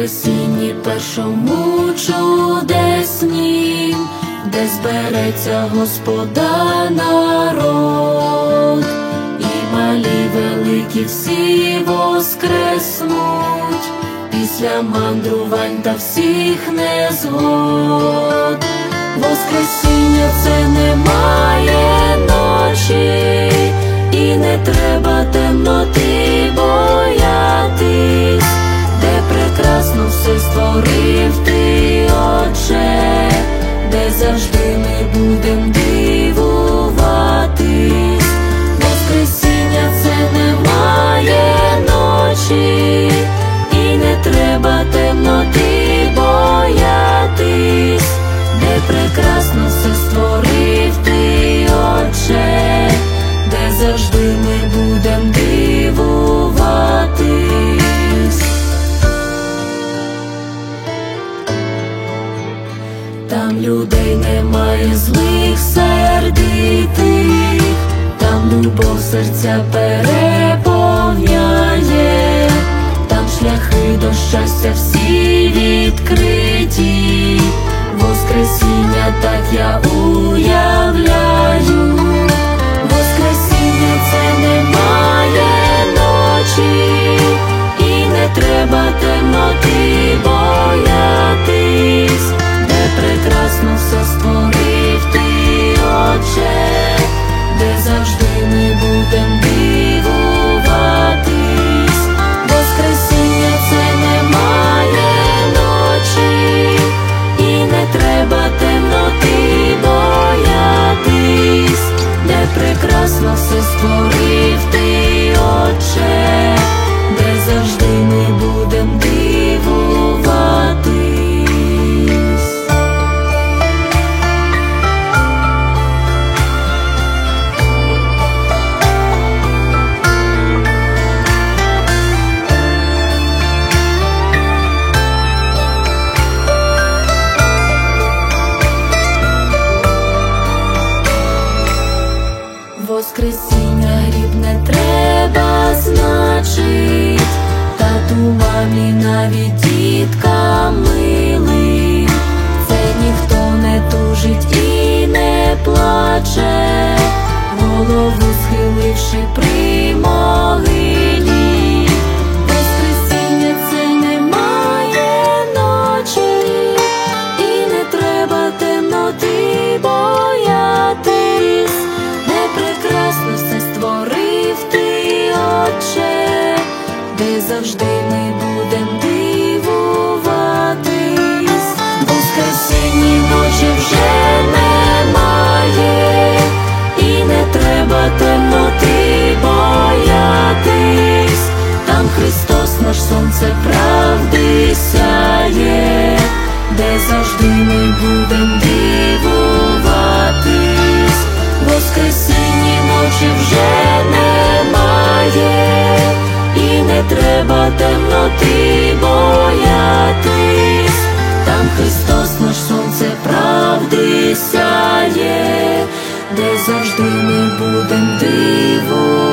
воскресінні першому чудеснім, де збереться Господа народ, і малі великі всі воскреснуть після мандрувань та всіх незгод. Воскресіння — це немає ночі, і не треба темноти боятись, де прекрасно все створив ти, Отче, де завжди ми будем дивуватись. Воскресіння — це немає ночі, і не треба темноти боятись, де прекрасно все створив ти, Отче, де завжди ми будем дивуватись. Там людей немає злих, сердитих, там любов серця переповняє, там шляхи до щастя всі відкриті. Воскресіння так я уявляю. Воскресіння — це немає ночі, і не треба темноти боятись, де прекрасно все створив ти, Отче, де завжди ми будем дивуватись. Воскресіння — це немає ночі, і не треба темноти боятись, де прекрасно все створив ти, Отче, де завжди ми будем дивуватись. Воскресіння гріб не треба значить, тату, мамі, навіть діткам милим. Це ніхто не тужить і не плаче, голову схиливши при могилі. Воскресіння — це немає ночі, і не треба темноти боятись, де прекрасно все створив ти, Отче, де завжди ми будем дивуватись. Воскресінні ночі вже немає, і не треба темноти боятись, там Христос наш сонце правди сяє, де завжди ми будем дивуватись. Воскресінні ночі вже немає, і не треба темноти боятись, там Христос наш сонце правди сяє, де завжди ми будем дивуватись.